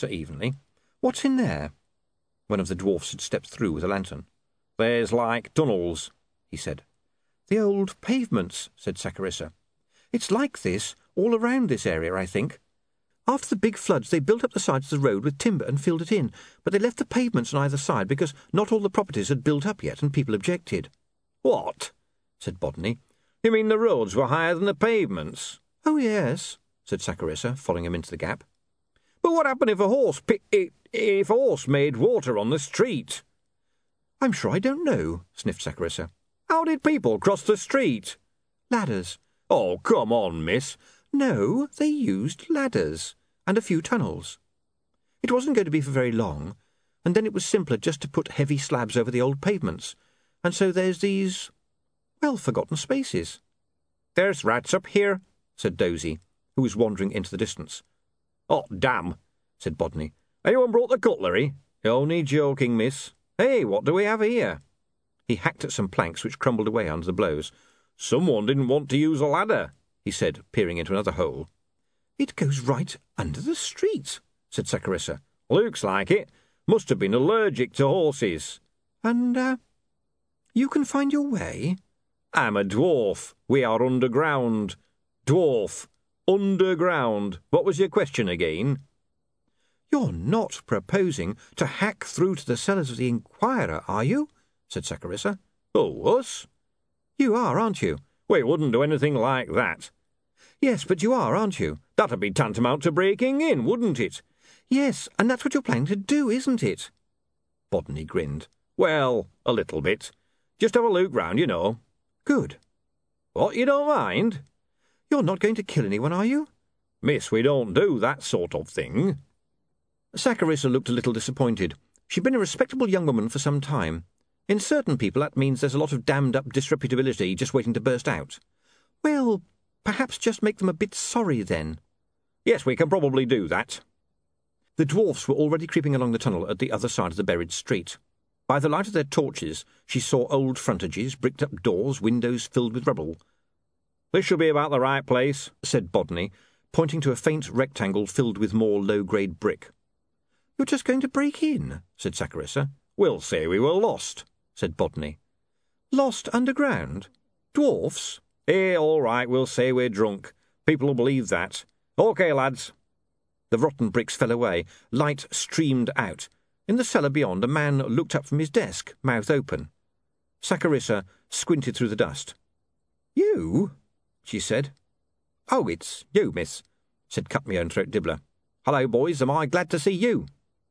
Sir Evenly. "What's in there?" One of the dwarfs had stepped through with a lantern. "There's like tunnels," he said. "The old pavements," said Saccharissa. "It's like this all around this area, I think. After the big floods, they built up the sides of the road with timber and filled it in, but they left the pavements on either side because not all the properties had built up yet and people objected." "What?" said Bodney. "You mean the roads were higher than the pavements?" "Oh, yes," said Saccharissa, following him into the gap. "But what happened if a horse made water on the street?" "I'm sure I don't know," sniffed Saccharissa. "How did people cross the street?" "Ladders." "Oh, come on, miss." "No, they used ladders, and a few tunnels. It wasn't going to be for very long, and then it was simpler just to put heavy slabs over the old pavements, and so there's these, well, forgotten spaces." "There's rats up here," said Dozy, who was wandering into the distance. "Oh, damn," said Bodney. "Anyone brought the cutlery?" "Only joking, miss. Hey, what do we have here?" He hacked at some planks which crumbled away under the blows. "Someone didn't want to use a ladder," he said, peering into another hole. "It goes right under the street," said Saccharissa. "Looks like it. Must have been allergic to horses." "And, you can find your way?" "I'm a dwarf. We are underground. Dwarf. Underground. What was your question again?" "You're not proposing to hack through to the cellars of the Inquirer, are you?" said Saccharissa. "Oh, us?" "You are, aren't you?" "We wouldn't do anything like that." "Yes, but you are, aren't you?" "That'd be tantamount to breaking in, wouldn't it?" "Yes, and that's what you're planning to do, isn't it?" Bodney grinned. "Well, a little bit. Just have a look round, you know." "Good." "What, you don't mind?" "You're not going to kill anyone, are you?" "Miss, we don't do that sort of thing." Saccharissa looked a little disappointed. She'd been a respectable young woman for some time. In certain people that means there's a lot of damned-up disreputability just waiting to burst out. "Well, perhaps just make them a bit sorry, then." "Yes, we can probably do that." The dwarfs were already creeping along the tunnel at the other side of the buried street. By the light of their torches, she saw old frontages, bricked-up doors, windows filled with rubble. "This should be about the right place," said Bodney, pointing to a faint rectangle filled with more low-grade brick. "You're just going to break in," said Saccharissa. "We'll say we were lost," said Bodney. "Lost underground? Dwarfs?" All right, we'll say we're drunk. People will believe that. OK, lads." The rotten bricks fell away. Light streamed out. In the cellar beyond, a man looked up from his desk, mouth open. Saccharissa squinted through the dust. "You?" she said. "Oh, it's you, miss," said Cut-Me-Own-Throat Dibbler. "Hello, boys, am I glad to see you."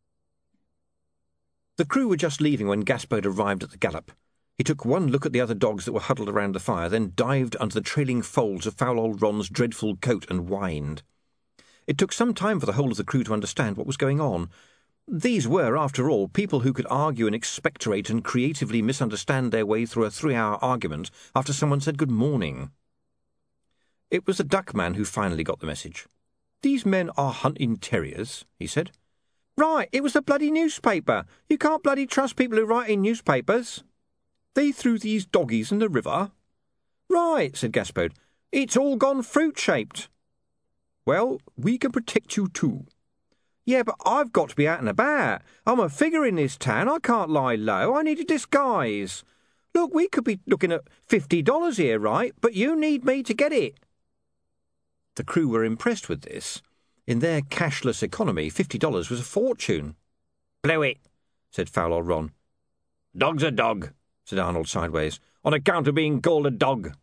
The crew were just leaving when Gaspode arrived at the gallop. He took one look at the other dogs that were huddled around the fire, then dived under the trailing folds of foul old Ron's dreadful coat and whined. It took some time for the whole of the crew to understand what was going on. These were, after all, people who could argue and expectorate and creatively misunderstand their way through a 3-hour argument after someone said good morning. It was the Duckman who finally got the message. "These men are hunting terriers," he said. "Right, it was the bloody newspaper. You can't bloody trust people who write in newspapers." "They threw these doggies in the river?" "Right," said Gaspode. "It's all gone fruit-shaped." "Well, we can protect you too." "Yeah, but I've got to be out and about. I'm a figure in this town. I can't lie low. I need a disguise. Look, we could be looking at $50 here, right? But you need me to get it." The crew were impressed with this. In their cashless economy, $50 was a fortune. "Blow it," said foul old Ron. "Dog's a dog," said Arnold sideways, "on account of being called a dog."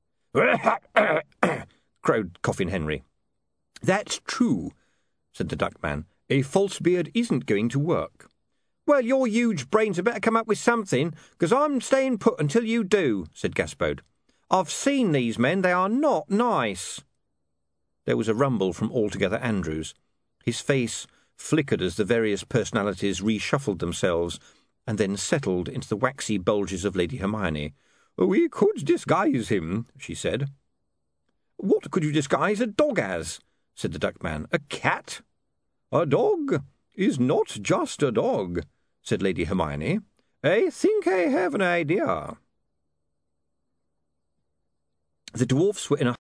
crowed Coffin Henry. "That's true," said the Duckman. "A false beard isn't going to work." "Well, your huge brains had better come up with something, because I'm staying put until you do," said Gaspode. "I've seen these men. They are not nice." There was a rumble from Altogether Andrews. His face flickered as the various personalities reshuffled themselves and then settled into the waxy bulges of Lady Hermione. "We could disguise him," she said. "What could you disguise a dog as?" said the Duckman. "A cat?" "A dog is not just a dog," said Lady Hermione. "I think I have an idea." The dwarfs were in a